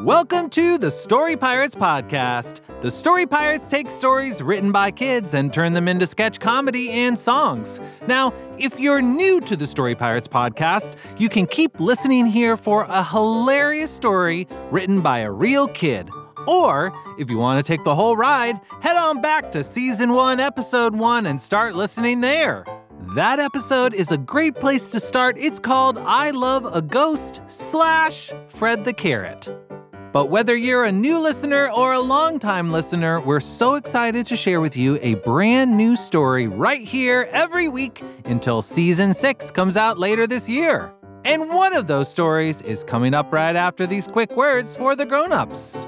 Welcome to the Story Pirates Podcast. The Story Pirates take stories written by kids and turn them into sketch comedy and songs. Now, if you're new to the Story Pirates Podcast, you can keep listening here for a hilarious story written by a real kid. Or, if you want to take the whole ride, head on back to Season 1, Episode 1 and start listening there. That episode is a great place to start. It's called I Love a Ghost / Fred the Carrot. But whether you're a new listener or a longtime listener, we're so excited to share with you a brand new story right here every week until Season 6 comes out later this year. And one of those stories is coming up right after these quick words for the grown-ups.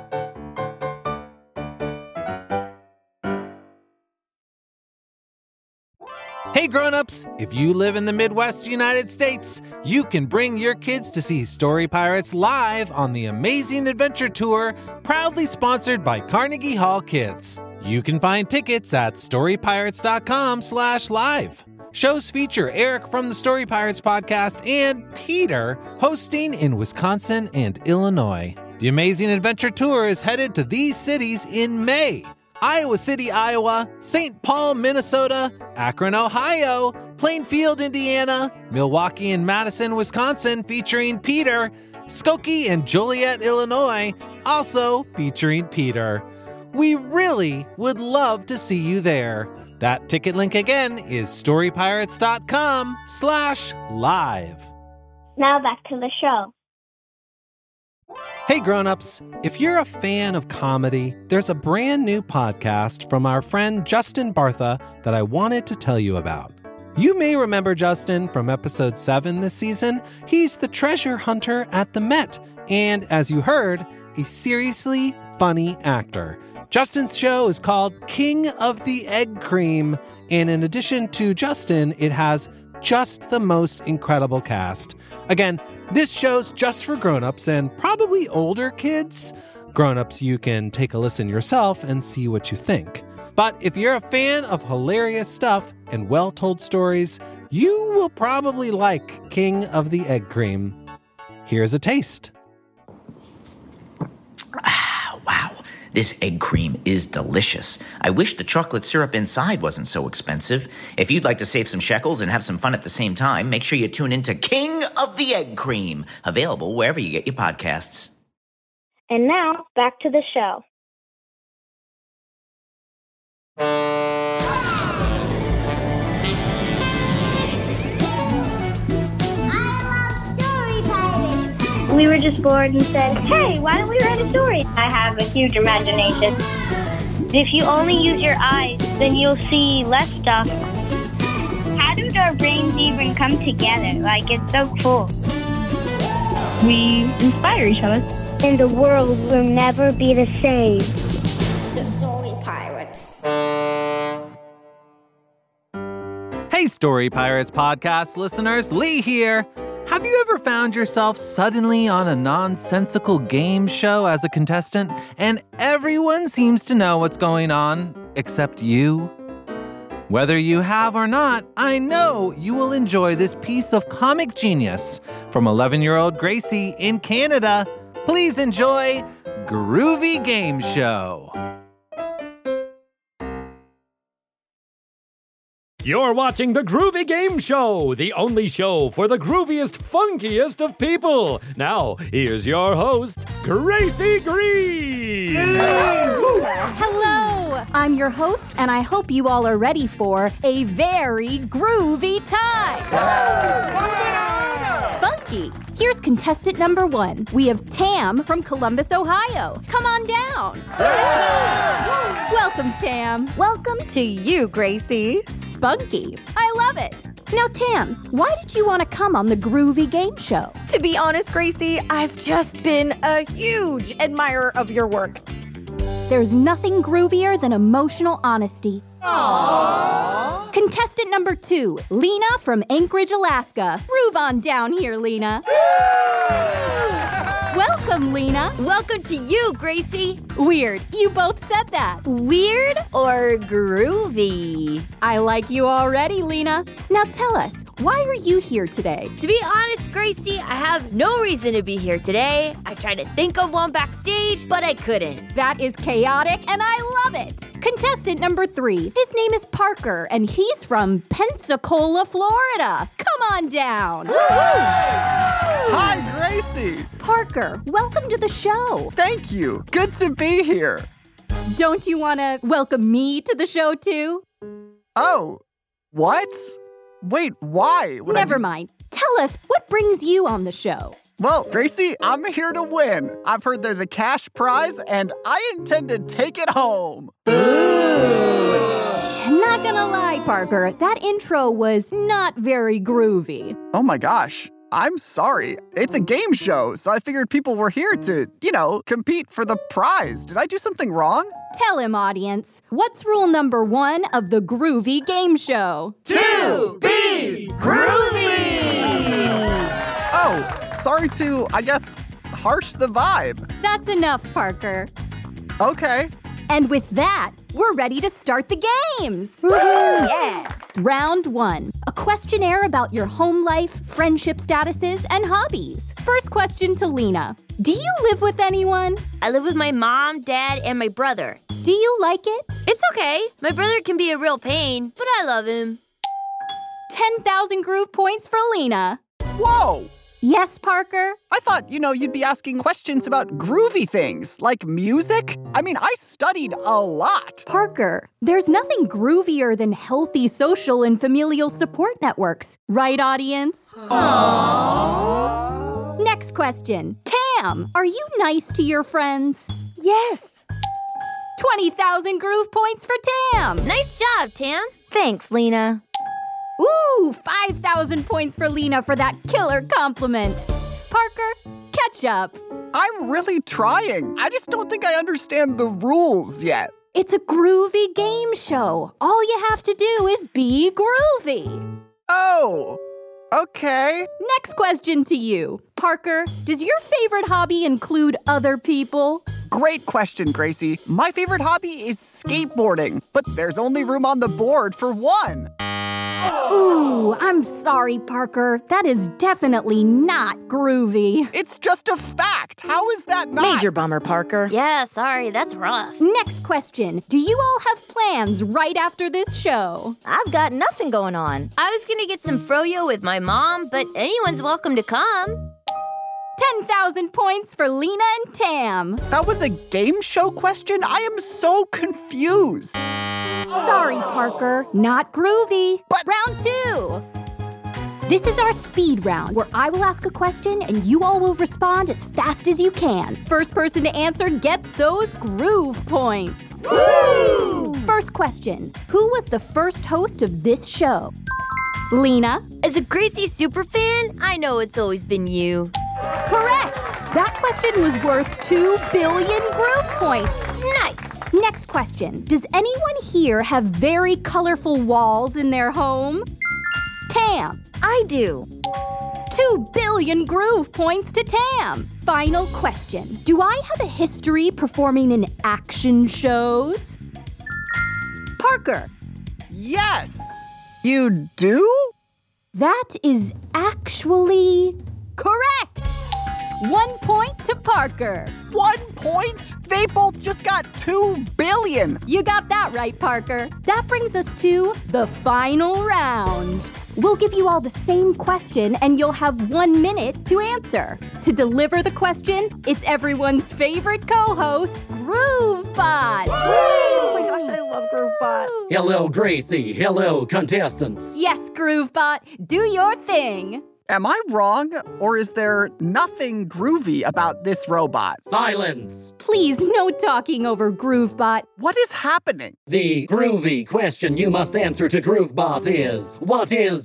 Hey grown-ups, if you live in the Midwest United States, you can bring your kids to see Story Pirates live on the Amazing Adventure Tour, proudly sponsored by Carnegie Hall Kids. You can find tickets at storypirates.com/live. Shows feature Eric from the Story Pirates podcast and Peter hosting in Wisconsin and Illinois. The Amazing Adventure Tour is headed to these cities in May: Iowa City, Iowa, St. Paul, Minnesota, Akron, Ohio, Plainfield, Indiana, Milwaukee and Madison, Wisconsin, featuring Peter, Skokie and Joliet, Illinois, also featuring Peter. We really would love to see you there. That ticket link again is storypirates.com/live. Now back to the show. Hey grown-ups, if you're a fan of comedy, there's a brand new podcast from our friend Justin Bartha that I wanted to tell you about. You may remember Justin from episode 7 this season. He's the treasure hunter at the Met, and as you heard, a seriously funny actor. Justin's show is called King of the Egg Cream, and in addition to Justin, it has just the most incredible cast. Again, this show's just for grown-ups and probably older kids. Grown-ups, you can take a listen yourself and see what you think. But if you're a fan of hilarious stuff and well-told stories, you will probably like King of the Egg Cream. Here's a taste. Wow, this egg cream is delicious. I wish the chocolate syrup inside wasn't so expensive. If you'd like to save some shekels and have some fun at the same time, make sure you tune into King of the Egg Cream, available wherever you get your podcasts. And now, back to the show. We were just bored and said, hey, why don't we write a story? I have a huge imagination. If you only use your eyes, then you'll see less stuff. How did our brains even come together? Like, it's so cool. We inspire each other. And the world will never be the same. The Story Pirates. Hey Story Pirates podcast listeners, Lee here. Have you ever found yourself suddenly on a nonsensical game show as a contestant and everyone seems to know what's going on except you? Whether you have or not, I know you will enjoy this piece of comic genius from 11-year-old Gracie in Canada. Please enjoy Groovy Game Show. You're watching The Groovy Game Show, the only show for the grooviest, funkiest of people. Now, here's your host, Gracie Green. Hello, I'm your host, and I hope you all are ready for a very groovy time. Funky. Here's contestant number 1. We have Tam from Columbus, Ohio. Come on down. Welcome, Tam. Welcome to you, Gracie. Spunky. I love it. Now, Tam, why did you want to come on the Groovy Game Show? To be honest, Gracie, I've just been a huge admirer of your work. There's nothing groovier than emotional honesty. Aww. Contestant number 2, Lena from Anchorage, Alaska. Groove on down here, Lena. Welcome, Welcome, Lena. Welcome to you, Gracie. Weird. You both said that. Weird or groovy? I like you already, Lena. Now tell us, why are you here today? To be honest, Gracie, I have no reason to be here today. I tried to think of one backstage, but I couldn't. That is chaotic, and I love it. Contestant number 3. His name is Parker, and he's from Pensacola, Florida. Come on down. Hi, Gracie. Parker, welcome to the show. Thank you. Good to be here. Don't you want to welcome me to the show, too? Oh, what? Wait, why? Never mind. Tell us, what brings you on the show? Well, Gracie, I'm here to win. I've heard there's a cash prize, and I intend to take it home. Not gonna lie, Parker, that intro was not very groovy. Oh my gosh, I'm sorry. It's a game show, so I figured people were here to, compete for the prize. Did I do something wrong? Tell him, audience, what's rule number 1 of the groovy game show? To be groovy! Oh, sorry to, I guess, harsh the vibe. That's enough, Parker. Okay. And with that, we're ready to start the games. Yeah. Round 1. A questionnaire about your home life, friendship statuses, and hobbies. First question to Lena. Do you live with anyone? I live with my mom, dad, and my brother. Do you like it? It's okay. My brother can be a real pain, but I love him. 10,000 groove points for Lena. Whoa! Yes, Parker? I thought, you'd be asking questions about groovy things, like music. I mean, I studied a lot. Parker, there's nothing groovier than healthy social and familial support networks. Right, audience? Aww. Next question. Tam, are you nice to your friends? Yes. 20,000 groove points for Tam. Nice job, Tam. Thanks, Lena. Ooh, 5,000 points for Lena for that killer compliment. Parker, catch up. I'm really trying. I just don't think I understand the rules yet. It's a groovy game show. All you have to do is be groovy. Oh, okay. Next question to you. Parker, does your favorite hobby include other people? Great question, Gracie. My favorite hobby is skateboarding, but there's only room on the board for one. Ooh, I'm sorry, Parker. That is definitely not groovy. It's just a fact. How is that not? Major bummer, Parker. Yeah, sorry, that's rough. Next question. Do you all have plans right after this show? I've got nothing going on. I was gonna get some froyo with my mom, but anyone's welcome to come. 10,000 points for Lena and Tam. That was a game show question? I am so confused. Sorry, Parker. Not groovy. But round 2. This is our speed round, where I will ask a question and you all will respond as fast as you can. First person to answer gets those groove points. Woo! First question. Who was the first host of this show? Lena? As a Gracie superfan, I know it's always been you. Correct. That question was worth 2 billion groove points. Nice. Next question. Does anyone here have very colorful walls in their home? Tam. I do. 2 billion groove points to Tam. Final question. Do I have a history performing in action shows? Parker. Yes. You do? That is actually correct. 1 point to Parker. 1 point? They both just got 2 billion. You got that right, Parker. That brings us to the final round. We'll give you all the same question and you'll have 1 minute to answer. To deliver the question, it's everyone's favorite co-host, GrooveBot. Oh my gosh, I love GrooveBot. Hello, Gracie. Hello, contestants. Yes, GrooveBot, do your thing. Am I wrong, or is there nothing groovy about this robot? Silence. Please, no talking over GrooveBot. What is happening? The groovy question you must answer to GrooveBot is, what is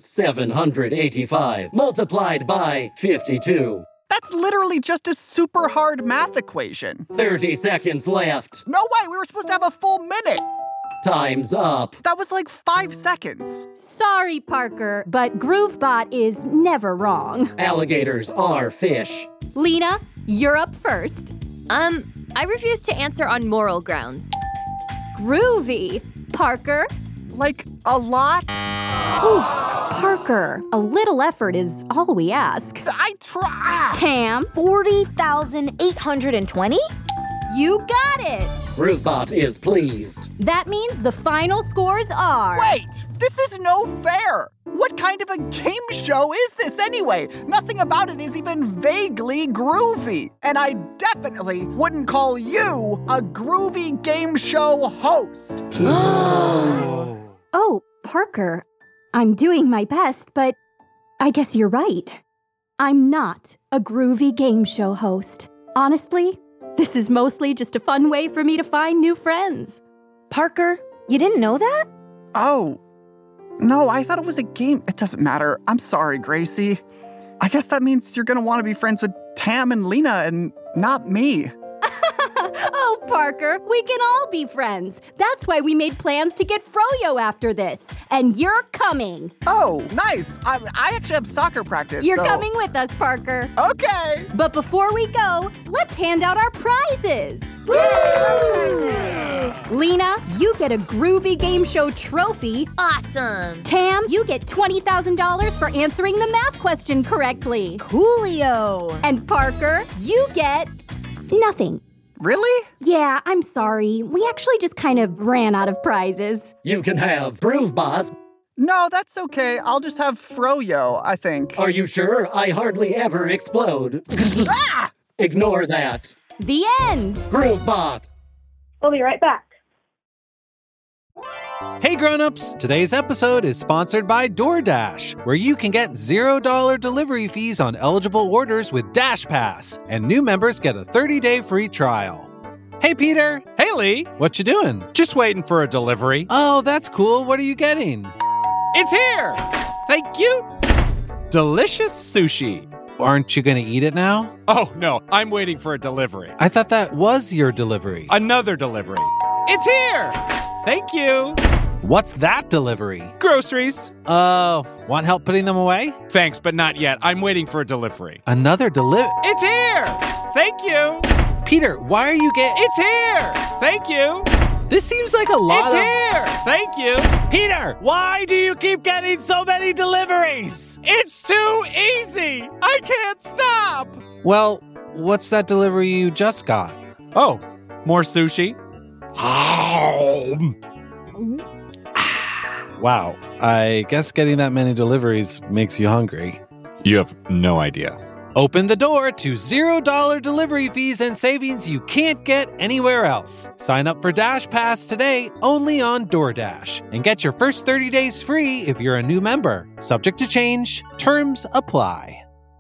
785 multiplied by 52? That's literally just a super hard math equation. 30 seconds left. No way, we were supposed to have a full minute. Time's up. That was like 5 seconds. Sorry, Parker, but GrooveBot is never wrong. Alligators are fish. Lena, you're up first. I refuse to answer on moral grounds. Groovy. Parker? Like, a lot? Oof, Parker. A little effort is all we ask. I try. Tam? 40,820? You got it. Groovebot is pleased. That means the final scores are... Wait! This is no fair! What kind of a game show is this anyway? Nothing about it is even vaguely groovy. And I definitely wouldn't call you a groovy game show host. Oh, Parker. I'm doing my best, but I guess you're right. I'm not a groovy game show host. Honestly, this is mostly just a fun way for me to find new friends. Parker, you didn't know that? Oh. No, I thought it was a game. It doesn't matter. I'm sorry, Gracie. I guess that means you're gonna want to be friends with Tam and Lena and not me. Oh, Parker, we can all be friends. That's why we made plans to get Froyo after this. And you're coming. Oh, nice. I actually have soccer practice. You're coming with us, Parker. Okay. But before we go, let's hand out our prizes. Lena, you get a groovy game show trophy. Awesome. Tam, you get $20,000 for answering the math question correctly. Coolio. And Parker, you get nothing. Really? Yeah, I'm sorry. We actually just kind of ran out of prizes. You can have Groovebot. No, that's okay. I'll just have Froyo, I think. Are you sure? I hardly ever explode. Ah! Ignore that. The end. Groovebot. We'll be right back. Hey grown-ups, today's episode is sponsored by DoorDash, where you can get $0 delivery fees on eligible orders with Dash Pass, and new members get a 30-day free trial. Hey Peter! Hey Lee! What you doing? Just waiting for a delivery. Oh, that's cool. What are you getting? It's here! Thank you! Delicious sushi. Aren't you going to eat it now? Oh, no, I'm waiting for a delivery. I thought that was your delivery. Another delivery. It's here! Thank you! What's that delivery? Groceries. Oh, want help putting them away? Thanks, but not yet. I'm waiting for a delivery. Another delivery? It's here! Thank you! Peter, why are you getting... It's here! Thank you! This seems like a lot It's here! Thank you! Peter, why do you keep getting so many deliveries? It's too easy! I can't stop! Well, what's that delivery you just got? Oh, more sushi? Wow, I guess getting that many deliveries makes you hungry. You have no idea. Open the door to $0 delivery fees and savings you can't get anywhere else. Sign up for Dash Pass today only on DoorDash and get your first 30 days free if you're a new member. Subject to change. Terms apply.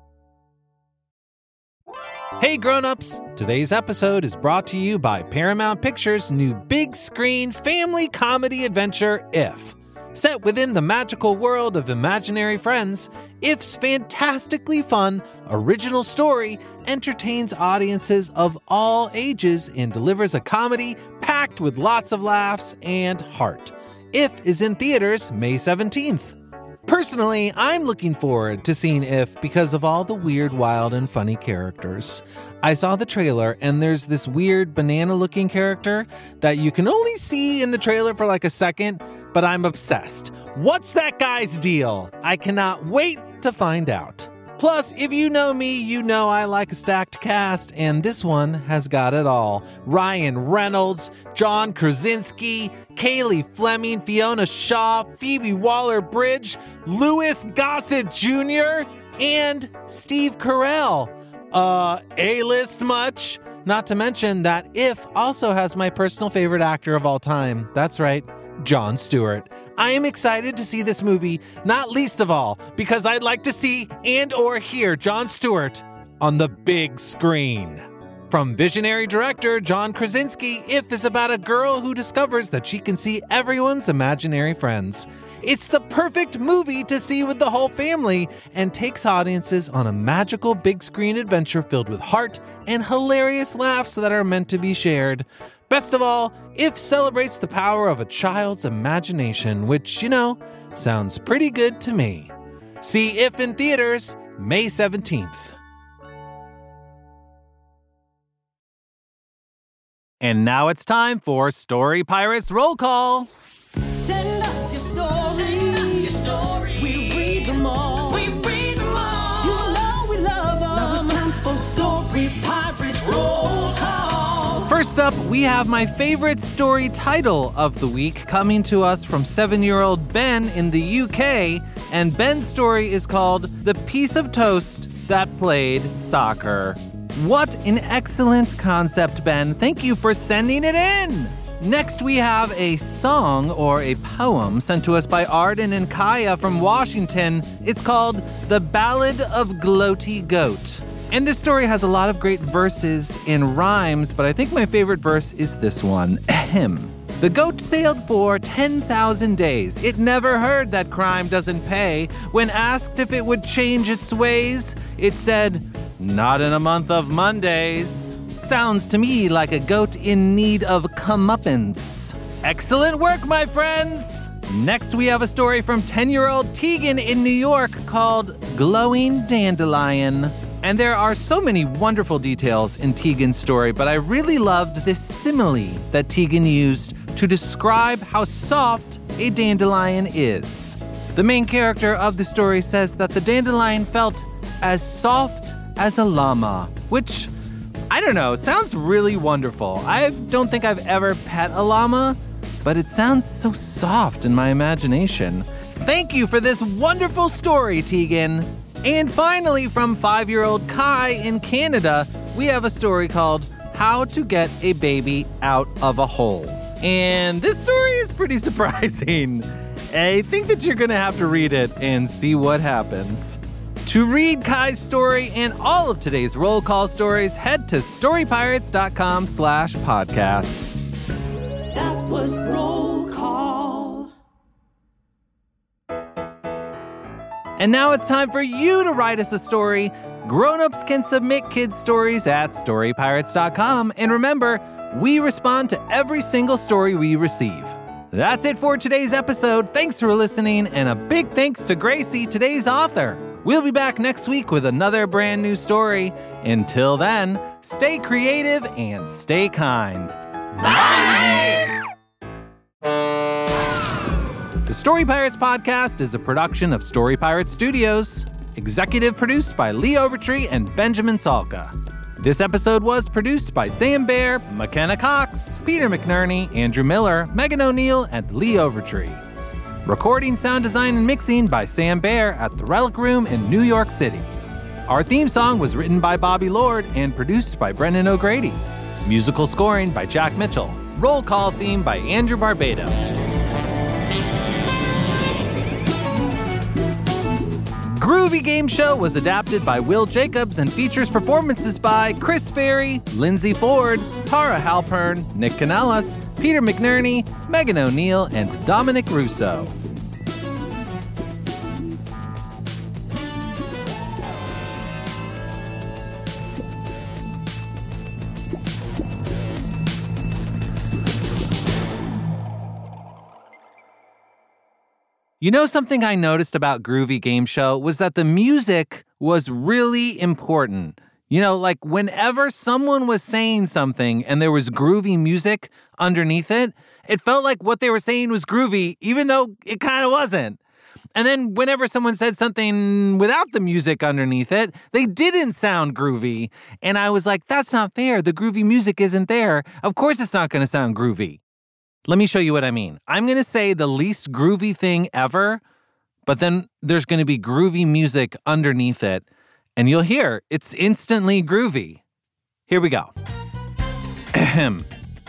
Hey grown-ups! Today's episode is brought to you by Paramount Pictures' new big screen family comedy adventure, If. Set within the magical world of imaginary friends, If's fantastically fun, original story entertains audiences of all ages and delivers a comedy packed with lots of laughs and heart. If is in theaters May 17th. Personally, I'm looking forward to seeing If because of all the weird, wild, and funny characters. I saw the trailer, and there's this weird banana-looking character that you can only see in the trailer for like a second, but I'm obsessed. What's that guy's deal? I cannot wait to find out. Plus, if you know me, you know I like a stacked cast, and this one has got it all. Ryan Reynolds, John Krasinski, Kaylee Fleming, Fiona Shaw, Phoebe Waller-Bridge, Louis Gossett Jr., and Steve Carell. A-list much? Not to mention that If also has my personal favorite actor of all time. That's right, Jon Stewart. I am excited to see this movie, not least of all, because I'd like to see and or hear Jon Stewart on the big screen. From visionary director John Krasinski, If is about a girl who discovers that she can see everyone's imaginary friends. It's the perfect movie to see with the whole family and takes audiences on a magical big screen adventure filled with heart and hilarious laughs that are meant to be shared. Best of all, If celebrates the power of a child's imagination, which, sounds pretty good to me. See If in theaters May 17th. And now it's time for Story Pirates Roll Call. Send us your stories. We read them all. You know we love them. Now it's time for Story Pirates Roll Call. First up, we have my favorite story title of the week coming to us from 7-year-old Ben in the UK. And Ben's story is called The Piece of Toast That Played Soccer. What an excellent concept, Ben. Thank you for sending it in. Next, we have a song or a poem sent to us by Arden and Kaya from Washington. It's called The Ballad of Gloaty Goat. And this story has a lot of great verses and rhymes, but I think my favorite verse is this one. Ahem. The goat sailed for 10,000 days. It never heard that crime doesn't pay. When asked if it would change its ways, it said, "Not in a month of Mondays." Sounds to me like a goat in need of comeuppance. Excellent work, my friends! Next, we have a story from 10-year-old Tegan in New York called Glowing Dandelion. And there are so many wonderful details in Tegan's story, but I really loved this simile that Tegan used to describe how soft a dandelion is. The main character of the story says that the dandelion felt as soft as a llama, which, I don't know, sounds really wonderful. I don't think I've ever pet a llama, but it sounds so soft in my imagination. Thank you for this wonderful story, Tegan. And finally, from 5-year-old Kai in Canada, we have a story called How to Get a Baby Out of a Hole. And this story is pretty surprising. I think that you're gonna have to read it and see what happens. To read Kai's story and all of today's roll call stories, head to storypirates.com/podcast. That was Roll Call. And now it's time for you to write us a story. Grown-ups can submit kids' stories at storypirates.com. And remember, we respond to every single story we receive. That's it for today's episode. Thanks for listening, and a big thanks to Gracie, today's author. We'll be back next week with another brand new story. Until then, stay creative and stay kind. Bye! The Story Pirates Podcast is a production of Story Pirates Studios, executive produced by Lee Overtree and Benjamin Salka. This episode was produced by Sam Baer, McKenna Cox, Peter McNerney, Andrew Miller, Megan O'Neill, and Lee Overtree. Recording, sound design, and mixing by Sam Baer at the Relic Room in New York City. Our theme song was written by Bobby Lord and produced by Brendan O'Grady. Musical scoring by Jack Mitchell. Roll call theme by Andrew Barbado. Groovy Game Show was adapted by Will Jacobs and features performances by Chris Ferry, Lindsay Ford, Tara Halpern, Nick Canellas, Peter McNerney, Megan O'Neill, and Dominic Russo. You know, something I noticed about Groovy Game Show was that the music was really important. You know, like whenever someone was saying something and there was groovy music underneath it, it felt like what they were saying was groovy, even though it kind of wasn't. And then whenever someone said something without the music underneath it, they didn't sound groovy. And I was like, that's not fair. The groovy music isn't there. Of course it's not going to sound groovy. Let me show you what I mean. I'm going to say the least groovy thing ever, but then there's going to be groovy music underneath it, and you'll hear it's instantly groovy. Here we go. Ahem.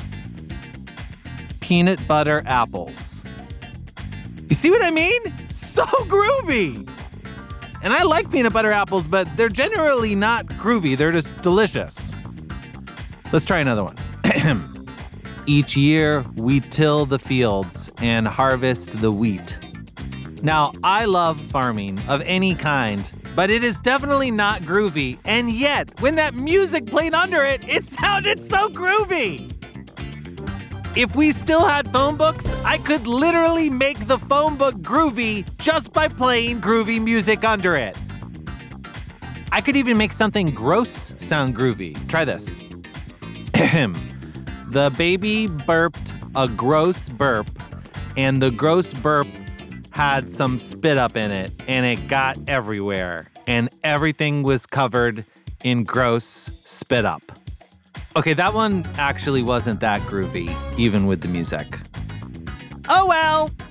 Peanut butter apples. You see what I mean? So groovy! And I like peanut butter apples, but they're generally not groovy. They're just delicious. Let's try another one. Ahem. Each year, we till the fields and harvest the wheat. Now, I love farming of any kind, but it is definitely not groovy. And yet, when that music played under it, it sounded so groovy. If we still had phone books, I could literally make the phone book groovy just by playing groovy music under it. I could even make something gross sound groovy. Try this. Ahem. The baby burped a gross burp, and the gross burp had some spit up in it, and it got everywhere, and everything was covered in gross spit up. Okay, that one actually wasn't that groovy, even with the music. Oh well!